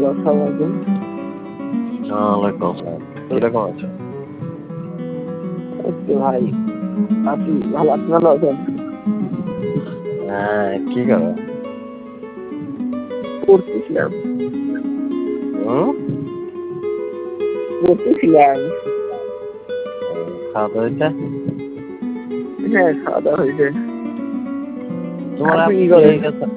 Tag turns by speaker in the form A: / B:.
A: আসসালামু আলাইকুম।
B: ওয়ালাইকুম আসসালাম। কিরকম আছো?
A: এই তো ভাই আছি ভালো। আপনি ভালো আছেন?
B: হ্যাঁ, কি করো?
A: পড়তেছিলাম।
B: হুম?
A: পড়তেছিলাম।
B: খাওয়া দাওয়া হয়েছে?
A: হ্যাঁ, খাওয়া দাওয়া হয়েছে।
B: তোমার
A: আপনি কি
B: আপু কি
A: করেন?
B: হয়ে গেছে?